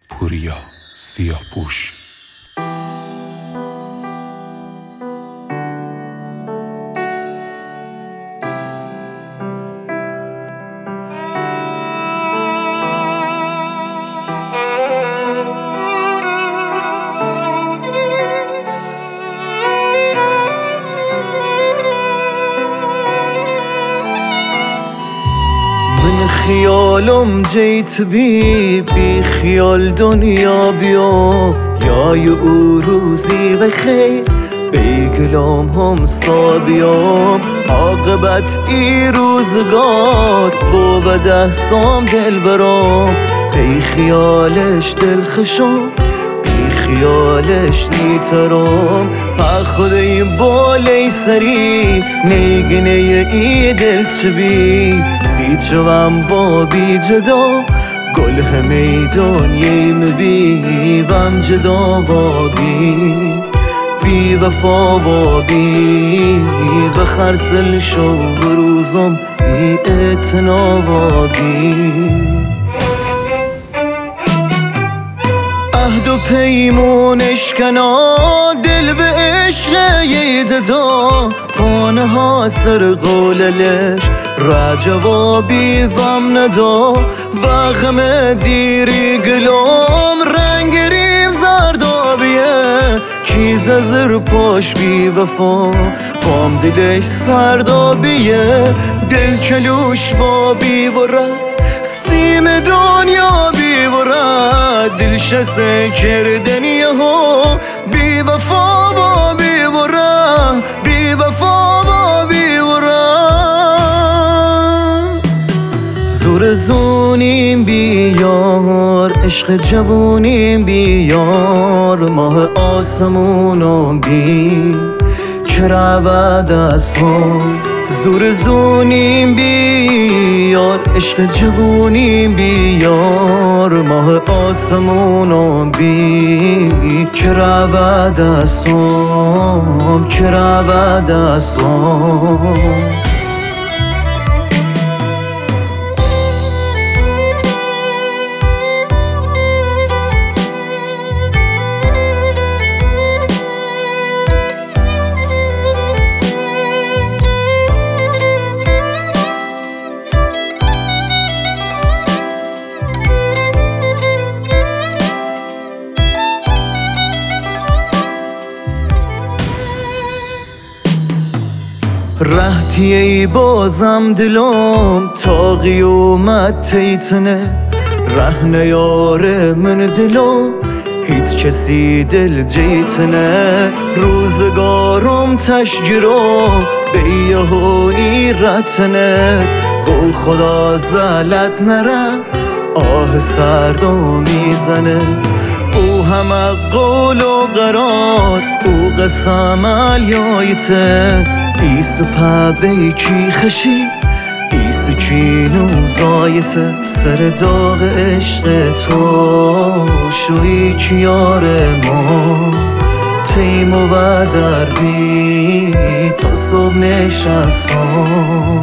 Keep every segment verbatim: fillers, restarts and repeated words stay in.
پوریا سیاه‌پوش. خیالم جیت بی بی خیال دنیا بیام یا او روزی بخیر بیگلام هم سابیام عاقبت ای روزگار با بده سام دل برام ای خیالش دل خشم بی خیالش نیترام پا خودی بالی سری نیگنه ای دل چبی سی چوام با بی جدا گل همه دنیای مبی وام جدا و بی بی وفا و بی و خرسل شو بروزم بی اتنا و بی عهد و پیمونش کنا دل به عشق یددا پانه ها سر قوللش را جوابی وام ندا و غم دیری گلوم رنگ ریم زردابیه چیز زر پاش بی وفا بام دلش سردابیه دل کلوش و بی ورد سیم دنیا بی ورد دلش کردنی ها بی وفا و بی ورد بی وفا و بی ورد زور زونیم بیار عشق جوونیم بیار ماه آسمونم بی چرا بعد از هم زور زونیم بیار عشق جوونیم بیار ماه آسمونم بی چرا بعد از هم چرا بعد از هم رهتی ای بازم دلم تا قیومت تیتنه ره نیاره من دلم هیچ کسی دل جیتنه روزگارم تشگیرم به یهویی رتنه و خدا زلت نره آه سردو میزنه او همه قول و قرار او قسم الیایته ایس پا بیچی خشی ایس چینو زایته سر داغ عشق تو شوی چیار ما تیم و بدر بی تا صبح نشستم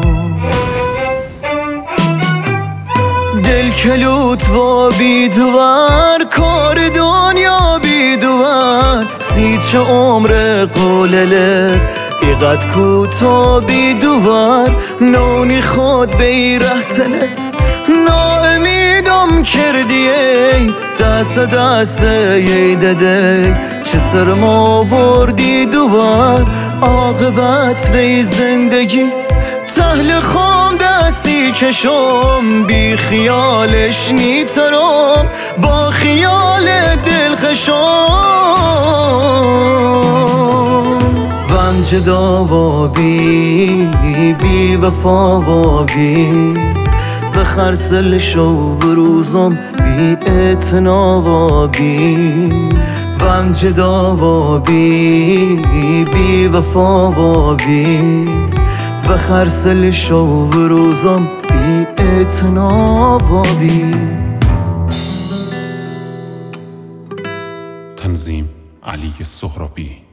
دل کلوت و بیدوار کار دنیا بیدوار سی چه عمر قولله ایقد کوتا بی دوار نونی خود بی رهتنت ناامیدم کردیه دست دست یه دده چه سرم آوردی دوار عاقبت بی زندگی تهل خام دستی چشم بی خیالش نیترم با خیال دل خشم جدا و بی بی وفا و بی و خرسل شو بروزم بی اتنا و بی وم جدا و بی بی وفا و بی و خرسل شو بروزم بی اتنا و بی. تنظیم علی سهرابی.